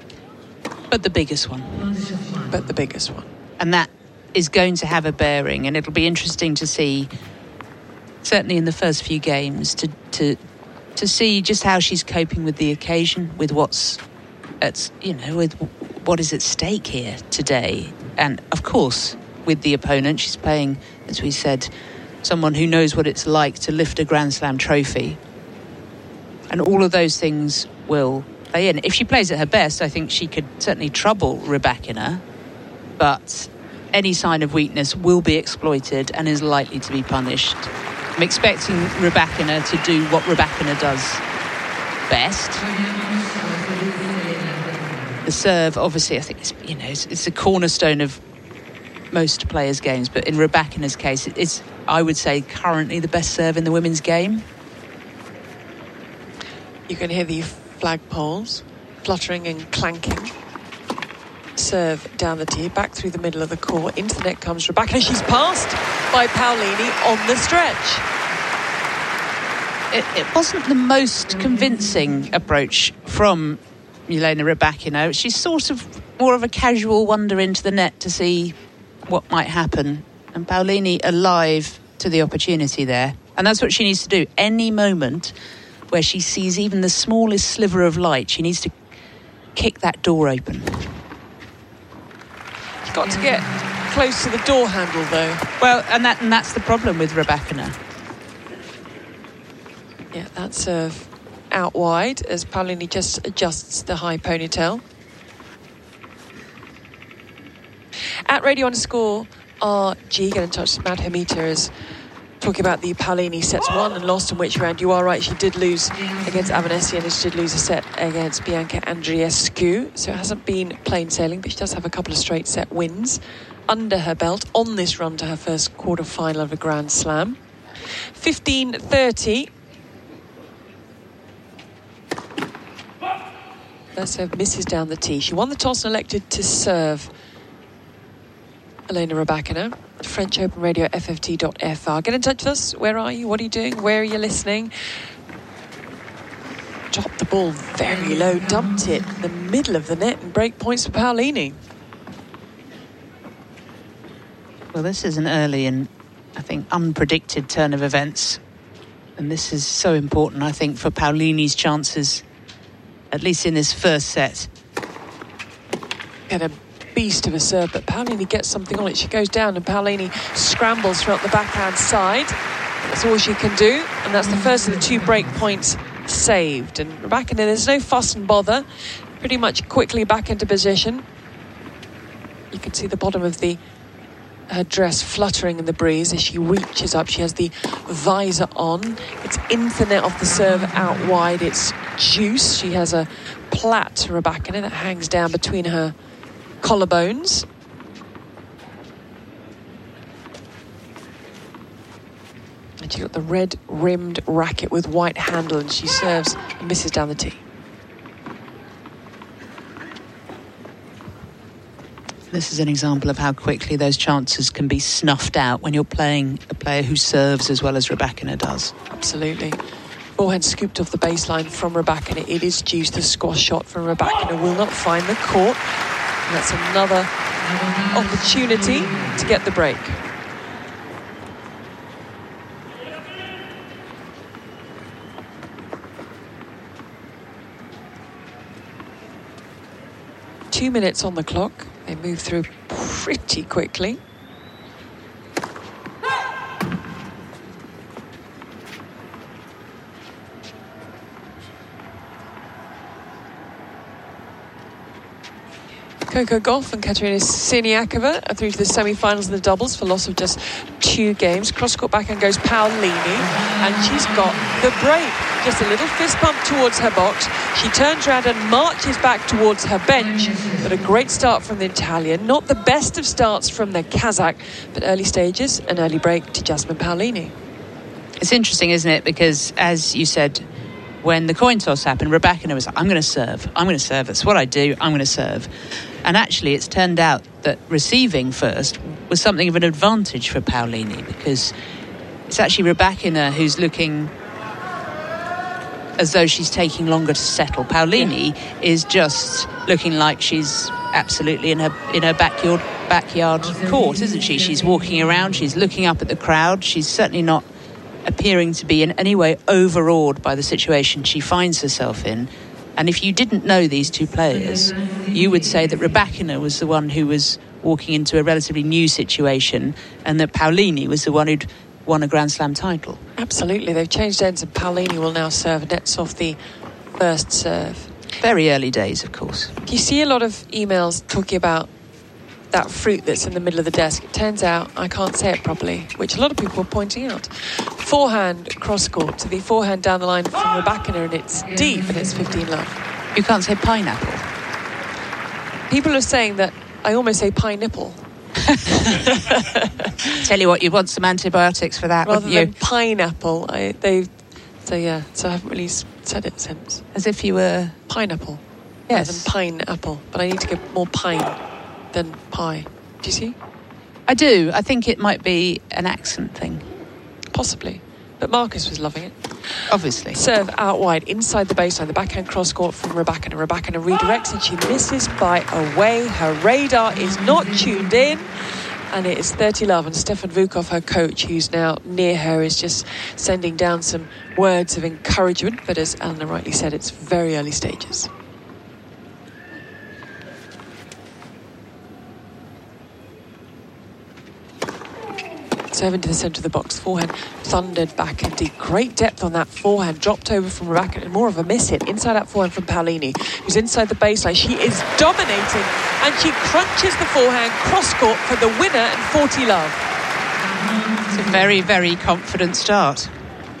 But the biggest one. But the biggest one. And that is going to have a bearing, and it'll be interesting to see, certainly in the first few games, to to to see just how she's coping with the occasion, with what's at, you know, with what is at stake here today. And of course, with the opponent, she's playing, as we said, someone who knows what it's like to lift a Grand Slam trophy. And all of those things will play in. If she plays at her best, I think she could certainly trouble Rybakina, but any sign of weakness will be exploited and is likely to be punished. I'm expecting Rybakina to do what Rybakina does best. The serve, obviously, I think it's, you know, it's, it's a cornerstone of most players' games, but in Rybakina's case, it's, I would say, currently the best serve in the women's game. You can hear the flagpoles fluttering and clanking. Serve down the tee, back through the middle of the court. Into the net comes Rybakina. She's passed by Paolini on the stretch. it, it wasn't the most convincing approach from Jelena Rybakina. She's sort of more of a casual wander into the net to see what might happen. And Paolini alive to the opportunity there. And that's what she needs to do. Any moment where she sees even the smallest sliver of light, she needs to kick that door open. She's got to get close to the door handle, though. Well, and that and that's the problem with Rybakina. Yeah, that's uh, out wide as Paolini just adjusts the high ponytail. At radio underscore R G, get in touch with Mad Hermita is talking about the Paolini sets won and lost in which round. You are right, she did lose against Avanesian and she did lose a set against Bianca Andreescu. So it hasn't been plain sailing, but she does have a couple of straight set wins under her belt on this run to her first quarter final of a Grand Slam. fifteen thirty. First serve misses down the tee. She won the toss and elected to serve. Elena Rybakina, French Open Radio, F F T dot F R. Get in touch with us. Where are you? What are you doing? Where are you listening? Dropped the ball very low, dumped it in the middle of the net and break points for Paolini. Well, this is an early and, I think, unpredicted turn of events. And this is so important, I think, for Paolini's chances, at least in this first set. Get a beast of a serve, but Paolini gets something on it. She goes down and Paolini scrambles throughout the backhand side. That's all she can do, and that's the first of the two break points saved. And Rybakina, there's no fuss and bother, pretty much quickly back into position. You can see the bottom of the her dress fluttering in the breeze as she reaches up. She has the visor on. It's into the net off the serve out wide. It's juice. She has a plait to Rybakina that hangs down between her collarbones. And she's got the red rimmed racket with white handle, and she serves and misses down the tee. This is an example of how quickly those chances can be snuffed out when you're playing a player who serves as well as Rybakina does. Absolutely. Forehand scooped off the baseline from Rybakina. It is juice. The squash shot from Rybakina will not find the court. And that's another opportunity to get the break. Two minutes on the clock. They move through pretty quickly. Coco Gauff and Katerina Siniakova are through to the semi-finals in the doubles for loss of just two games. Cross-court backhand goes Paolini, and she's got the break. Just a little fist pump towards her box. She turns around and marches back towards her bench. But a great start from the Italian. Not the best of starts from the Kazakh, but early stages, an early break to Jasmine Paolini. It's interesting, isn't it? Because, as you said, when the coin toss happened, Rybakina was like, I'm going to serve. I'm going to serve. That's what I do. I'm going to serve. And actually, it's turned out that receiving first was something of an advantage for Paolini, because it's actually Rybakina who's looking as though she's taking longer to settle. Paolini yeah. is just looking like she's absolutely in her in her backyard backyard court, isn't she? She's walking around. She's looking up at the crowd. She's certainly not appearing to be in any way overawed by the situation she finds herself in. And if you didn't know these two players, you would say that Rybakina was the one who was walking into a relatively new situation and that Paolini was the one who'd won a Grand Slam title. Absolutely. They've changed ends and Paolini will now serve. Nets off the first serve. Very early days, of course. You see a lot of emails talking about that fruit that's in the middle of the desk. It turns out I can't say it properly, which a lot of people are pointing out. Forehand cross-court to the forehand down the line from Rybakina, and it's deep and it's fifteen love. You can't say pineapple. People are saying that I almost say pineapple. Tell you what, you'd want some antibiotics for that, rather wouldn't you? Than pineapple. I, they, so yeah, so I haven't really said it since. As if you were... Pineapple. Yes. Rather than pineapple. But I need to get more pine than pie. Do you see? I do. I think it might be an accent thing. Possibly. But Marcus was loving it. Obviously. Serve out wide, inside the baseline, the backhand cross court from Rybakina. Rybakina redirects and she misses by a way. Her radar is not tuned in. And it is thirty love, and Stefan Vukov, her coach, who's now near her, is just sending down some words of encouragement. But as Elena rightly said, it's very early stages. Serve into the centre of the box, forehand thundered back and deep. Great depth on that forehand, dropped over from Rybakina, and more of a miss hit. Inside out forehand from Paolini, who's inside the baseline. She is dominating, and she crunches the forehand cross court for the winner and forty love. It's a very, very confident start.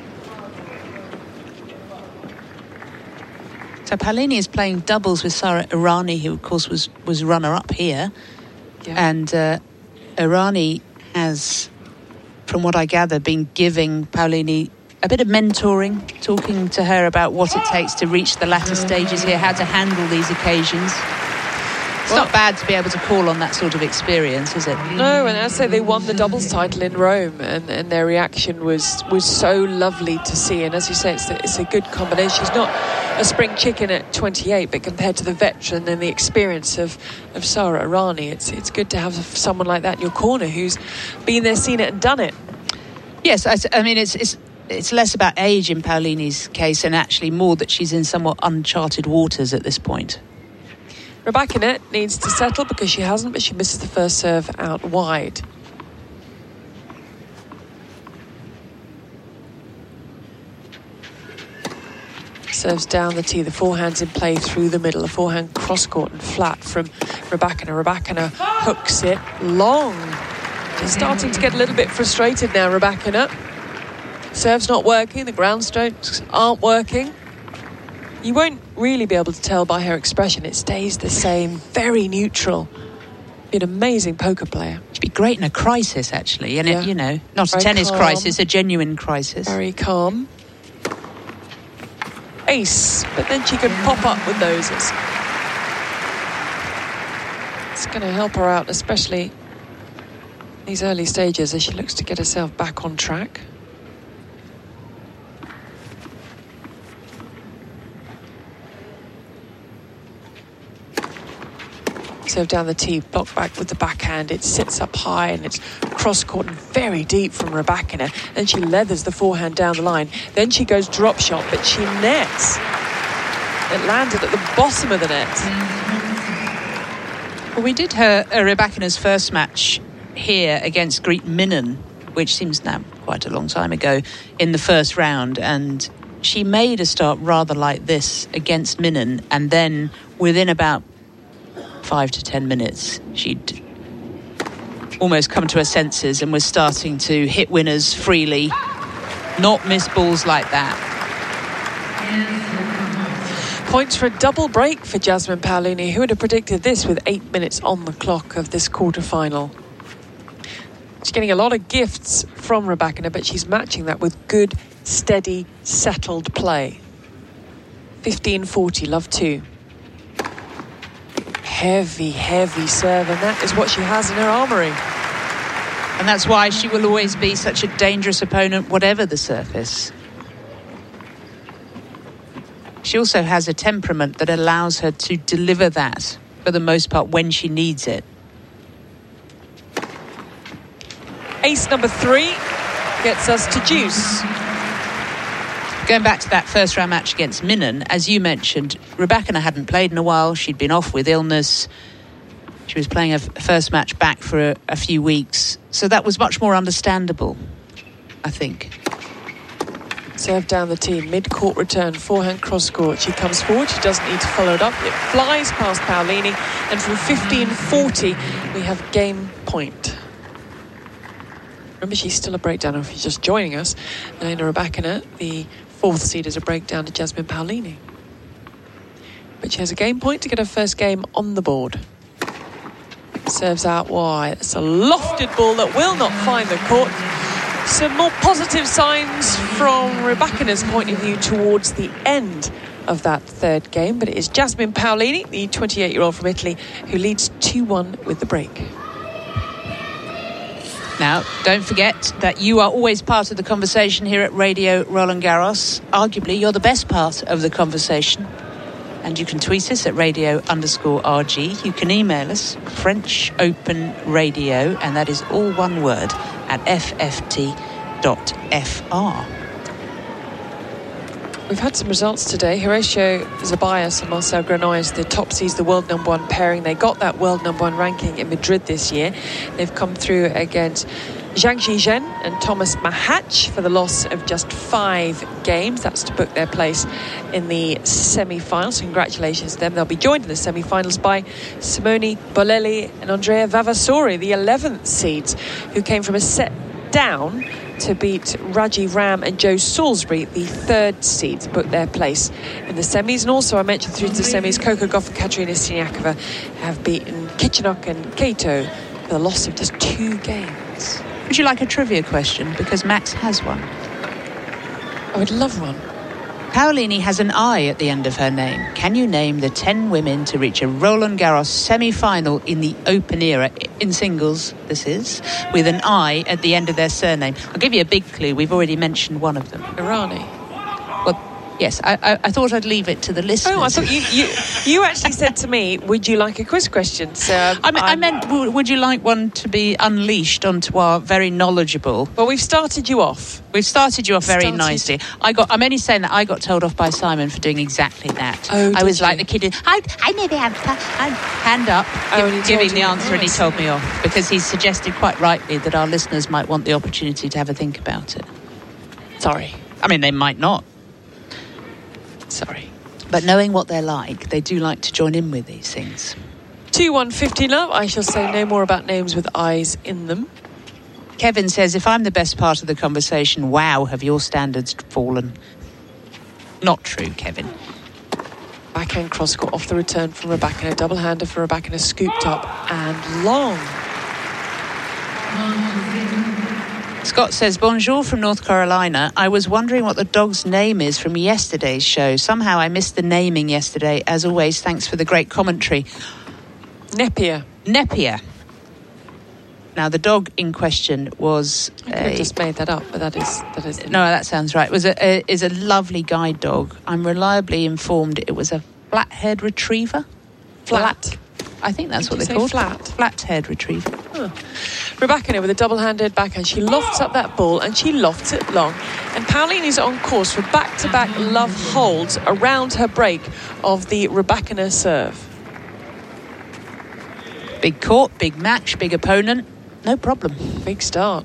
So Paolini is playing doubles with Sara Errani, who of course was, was runner-up here. Yeah. And uh, Errani has, from what I gather, been giving Paolini a bit of mentoring, talking to her about what it takes to reach the latter stages here, how to handle these occasions. It's well, not bad to be able to call on that sort of experience, is it? No, and I say they won the doubles title in Rome, and, and their reaction was was so lovely to see. And as you say, it's a, it's a good combination. She's not a spring chicken at twenty-eight, but compared to the veteran and the experience of, of Sara Errani, it's it's good to have someone like that in your corner who's been there, seen it, and done it. Yes, I, I mean it's it's it's less about age in Paolini's case, and actually more that she's in somewhat uncharted waters at this point. Rybakina needs to settle because she hasn't, but she misses the first serve out wide. Serves down the tee, the forehand's in play through the middle, a forehand cross court and flat from Rybakina. Rybakina hooks it long. She's starting to get a little bit frustrated now, Rybakina. Serve's not working, the ground strokes aren't working. You won't really be able to tell by her expression. It stays the same, very neutral. Be an amazing poker player. She'd be great in a crisis, actually. And, yeah. it, you know, not very a tennis calm. crisis, a genuine crisis. Very calm. Ace, but then she can pop up with those. It's, it's going to help her out, especially these early stages as she looks to get herself back on track. Serve down the tee, blocked back with the backhand. It sits up high and it's cross court and very deep from Rybakina. Then she leathers the forehand down the line. Then she goes drop shot, but she nets. It landed at the bottom of the net. Well, we did her uh, Rybakina's first match here against Greet Minnen, which seems now quite a long time ago, in the first round, and she made a start rather like this against Minnen, and then within about five to ten minutes she'd almost come to her senses and was starting to hit winners freely, not miss balls like that. Points for a double break for Jasmine Paolini. Who would have predicted this with eight minutes on the clock of this quarter-final? She's getting a lot of gifts from Rybakina, but she's matching that with good, steady, settled play. fifteen forty, love two. Heavy, heavy serve, and that is what she has in her armoury. And that's why she will always be such a dangerous opponent, whatever the surface. She also has a temperament that allows her to deliver that, for the most part, when she needs it. Ace number three gets us to deuce. Going back to that first round match against Minnen, as you mentioned, Rybakina hadn't played in a while. She'd been off with illness. She was playing her first match back for a, a few weeks. So that was much more understandable, I think. Serve down the tee, mid-court return, forehand cross-court. She comes forward, she doesn't need to follow it up. It flies past Paolini, and from fifteen forty, we have game point. Remember, she's still a breakdown if you're just joining us. Elena Rybakina, the fourth seed, is a breakdown to Jasmine Paolini. But she has a game point to get her first game on the board. Serves out wide. It's a lofted ball that will not find the court. Some more positive signs from Rybakina's point of view towards the end of that third game. But it is Jasmine Paolini, the twenty-eight-year-old from Italy, who leads two one with the break. Now, don't forget that you are always part of the conversation here at Radio Roland Garros. Arguably, you're the best part of the conversation. And you can tweet us at radio underscore RG. You can email us, French Open Radio, and that is all one word, at f f t dot f r. We've had some results today. Horacio Zeballos and Marcel Granollers, the top seeds, the world number one pairing. They got that world number one ranking in Madrid this year. They've come through against Zhang Zhizhen and Thomas Mahatch for the loss of just five games. That's to book their place in the semi-finals. Congratulations to them. They'll be joined in the semi-finals by Simone Bolelli and Andrea Vavasori, the eleventh seeds, who came from a set down to beat Raji Ram and Joe Salisbury, the third seeds, booked their place in the semis. And also, I mentioned through to the semis, Coco Gauff and Katerina Siniakova have beaten Kichenok and Kato for the loss of just two games. Would you like a trivia question? Because Max has one. I would love one. Paolini has an I at the end of her name. Can you name the ten women to reach a Roland Garros semi-final in the Open era, in singles, this is, with an I at the end of their surname? I'll give you a big clue. We've already mentioned one of them. Irani. Well, yes, I, I, I thought I'd leave it to the listeners. Oh, I thought you, you, you actually said to me, would you like a quiz question? So I, mean, I meant, w- would you like one to be unleashed onto our very knowledgeable... Well, we've started you off. We've started you off very started. nicely. I got. I'm only saying that I got told off by Simon for doing exactly that. Oh, I was you? like the kid who, I, I never have hand up, Oh, give, he giving told the you. answer, and he Nice. told me off because he suggested quite rightly that our listeners might want the opportunity to have a think about it. Sorry. I mean, they might not. Sorry. But knowing what they're like, they do like to join in with these things. two one fifty love. I shall say no more about names with eyes in them. Kevin says, if I'm the best part of the conversation, wow, have your standards fallen? Not true, Kevin. Backhand cross court off the return from Rybakina. Double-hander for Rybakina, scooped up and long. Scott says, bonjour from North Carolina. I was wondering what the dog's name is from yesterday's show. Somehow I missed the naming yesterday. As always, thanks for the great commentary. Nepier. Nepier. Now, the dog in question was... I could have just made that up, but that is... that is. No, that sounds right. It was a, a, is a lovely guide dog. I'm reliably informed it was a flat-haired retriever. Flat. Flat. I think that's Did what you they're say called. flat? Flat-haired retriever. Huh. Rybakina with a double-handed backhand. She lofts up that ball and she lofts it long. And Paolini's on course for back-to-back love holds around her break of the Rybakina serve. Big court, big match, big opponent. No problem. Big start.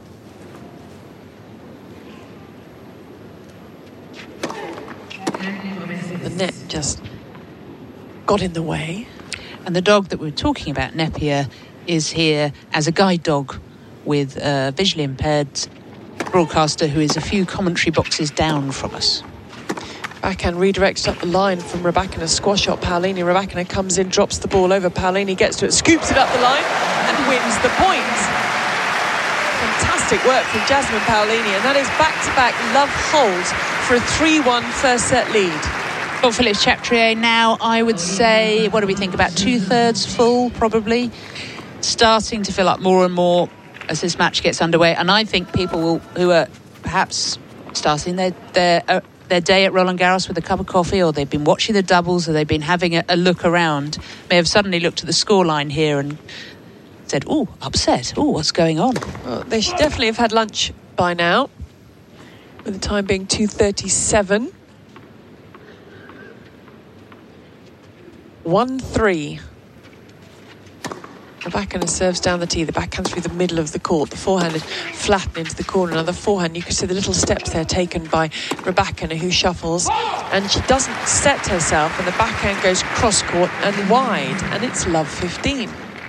The net just got in the way. And the dog that we were talking about, Nepier, is here as a guide dog with a visually impaired broadcaster who is a few commentary boxes down from us. Backhand redirects up the line from Rybakina. Squash shot Paolini. Rybakina comes in, drops the ball over. Paolini gets to it, scoops it up the line and wins the point. Fantastic work from Jasmine Paolini, and that is back-to-back love holds for a three one first set lead. Well, Philips Chatrier now, I would say, what do we think, about two-thirds full, probably. Starting to fill up more and more as this match gets underway. And I think people will, who are perhaps starting their, their, uh, their day at Roland Garros with a cup of coffee, or they've been watching the doubles, or they've been having a, a look around, may have suddenly looked at the scoreline here and said, oh, upset. Oh, what's going on? Well, they should definitely have had lunch by now, with the time being two thirty-seven. one three. Rybakina serves down the tee. The backhand through the middle of the court. The forehand is flattened into the corner. Another forehand. You can see the little steps there taken by Rybakina, who shuffles. And she doesn't set herself. And the backhand goes cross-court and wide. And it's love fifteen.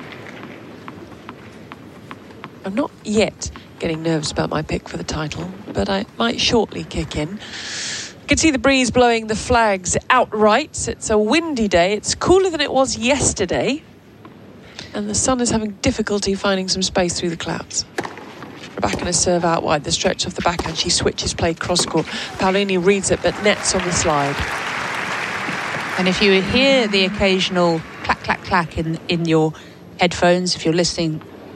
I'm not yet getting nervous about my pick for the title, but I might shortly kick in. You can see the breeze blowing the flags outright. It's a windy day. It's cooler than it was yesterday. And the sun is having difficulty finding some space through the clouds. Rybakina serve out wide, the stretch off the backhand. She switches play cross-court. Paolini reads it, but nets on the slide. And if you hear the occasional clack, clack, clack in, in your headphones, if you're listening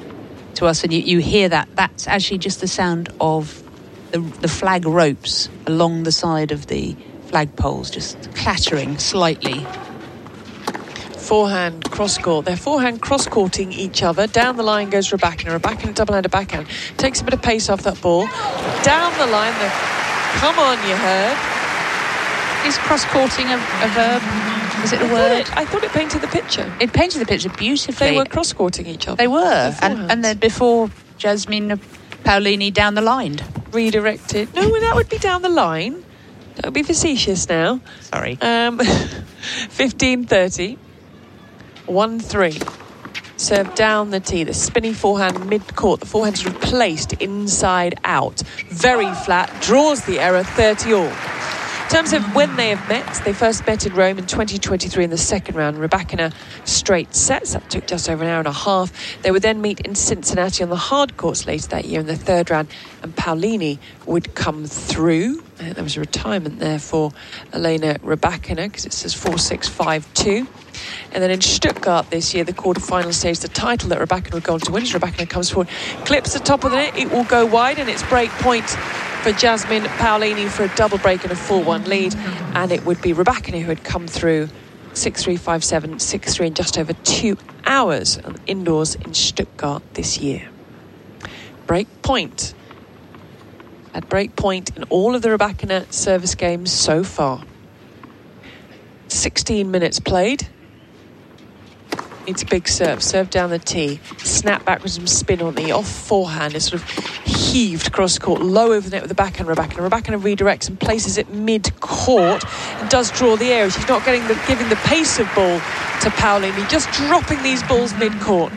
to us, and you, you hear that. That's actually just the sound of the, the flag ropes along the side of the flagpoles, just clattering slightly. Forehand cross-court. They're forehand cross-courting each other. Down the line goes Rybakina. Rybakina double-hander backhand. Takes a bit of pace off that ball. Down the line, the come on, you heard. Is cross-courting a, a verb? Is it a I word? Thought it, I thought it painted the picture. It painted the picture beautifully. They were cross-courting each other. They were. And, and then before Jasmine Paolini down the line. Redirected. No, that would be down the line. That would be facetious now. Sorry. Um, fifteen thirty. one three. Serve down the tee. The spinning forehand mid-court. The forehand is replaced inside out. Very flat. Draws the error. thirty all. In terms of when they have met, they first met in Rome in twenty twenty-three in the second round. Rybakina straight sets. That took just over an hour and a half. They would then meet in Cincinnati on the hard courts later that year in the third round, and Paolini would come through. I think there was a retirement there for Elena Rybakina because it says four six five two. And then in Stuttgart this year, the quarterfinal stage, the title that Rybakina would go on to win as Rybakina comes forward, clips the top of the net, it will go wide, and it's break point for Jasmine Paolini for a double break and a four one lead, and it would be Rybakina who had come through six three five seven, six three in just over two hours indoors in Stuttgart this year. Break point. At break point in all of the Rybakina service games so far. sixteen minutes played. It's a big serve. Serve down the tee. Snap back with some spin on the off forehand. It's sort of heaved cross court, low over the net with the backhand. Rybakina. Rybakina redirects and places it mid court and does draw the air. She's not getting the giving the pace of ball to Paolini, just dropping these balls mid court.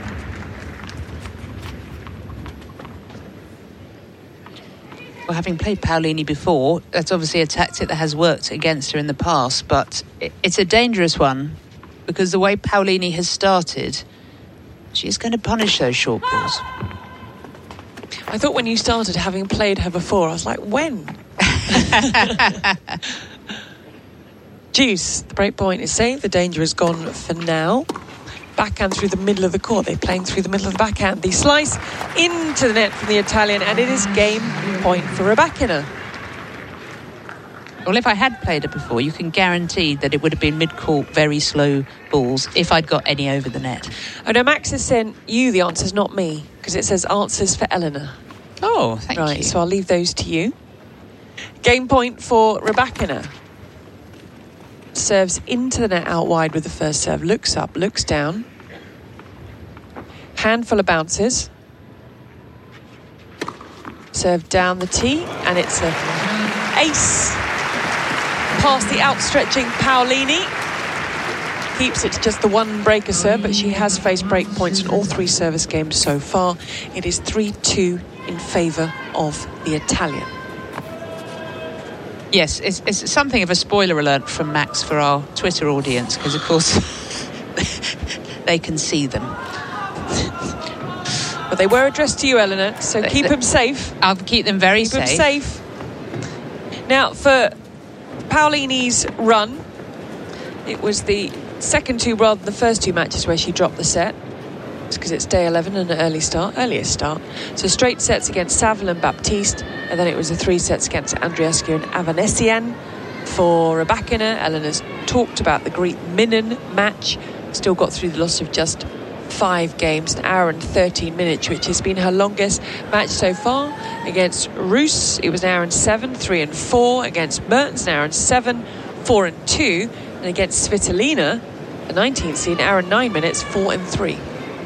Well, having played Paolini before, that's obviously a tactic that has worked against her in the past, but it's a dangerous one because the way Paolini has started, she's going to punish those short balls. I thought when you started, having played her before, I was like, when? Juice, the break point is saved. The danger is gone for now. Backhand through the middle of the court. They're playing through the middle of the backhand. The slice into the net from the Italian, and it is game point for Rybakina. Well, if I had played it before, you can guarantee that it would have been mid-court, very slow balls if I'd got any over the net. Oh no, Max has sent you the answers, not me, because it says answers for Eleanor. Oh, thank right, you. So I'll leave those to you. Game point for Rybakina. Serves into the net out wide with the first serve. Looks up, looks down. Handful of bounces. Serve down the tee, and it's a ace. Past the outstretching Paolini. Keeps it to just the one breaker serve, but she has faced break points in all three service games so far. It is three two in favour of the Italian. Yes, it's, it's something of a spoiler alert from Max for our Twitter audience, because of course they can see them. But they were addressed to you, Eleanor, so they, keep they, them safe. I'll keep them very keep safe. Keep them safe. Now, for Paolini's run, it was the second two rather than the first two matches where she dropped the set. It's because it's day eleven and an early start, earliest start. So straight sets against Saville and Baptiste, and then it was the three sets against Andreescu and Avanesian. For Rybakina, Eleanor's talked about the Greek Minen match. Still got through the loss of just five games, an hour and thirteen minutes, which has been her longest match so far. Against Roos, it was an hour and seven, three and four. Against Mertens, an hour and seven, four and two. And against Svitolina, the nineteenth seed, an hour and nine minutes, four and three.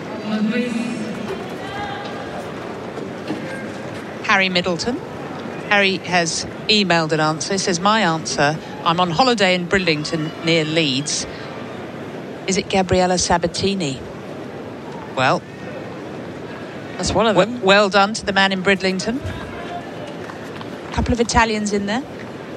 Harry Middleton. Harry has emailed an answer. He says, my answer, I'm on holiday in Bridlington near Leeds. Is it Gabriella Sabatini? Well, that's one of them. W- well done to the man in Bridlington. A couple of Italians in there.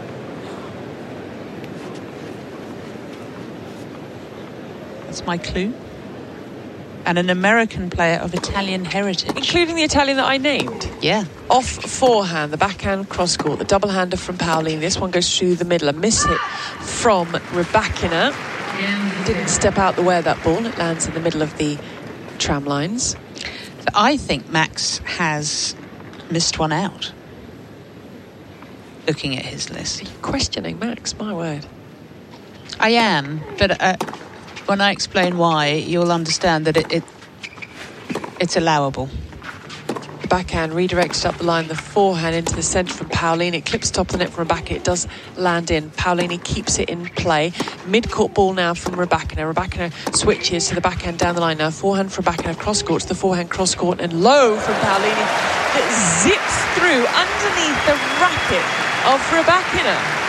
That's my clue. And an American player of Italian heritage. Including the Italian that I named? Yeah. Off forehand, the backhand cross court, the double-hander from Paolini. This one goes through the middle. A miss hit from Rybakina. Didn't step out the way of that ball. It lands in the middle of the tram lines. I think Max has missed one out. Looking at his list. Are you questioning Max? My word. I am, but uh, when I explain why, you'll understand that it, it it's allowable. Backhand redirected up the line, the forehand into the centre from Paolini. It clips top of the net from Rybakina. It does land in. Paolini keeps it in play. Mid-court ball now from Rybakina. Rybakina switches to the backhand down the line now. Forehand from Rybakina, cross-court to the forehand, cross-court, and low from Paolini. That zips through underneath the racket of Rybakina.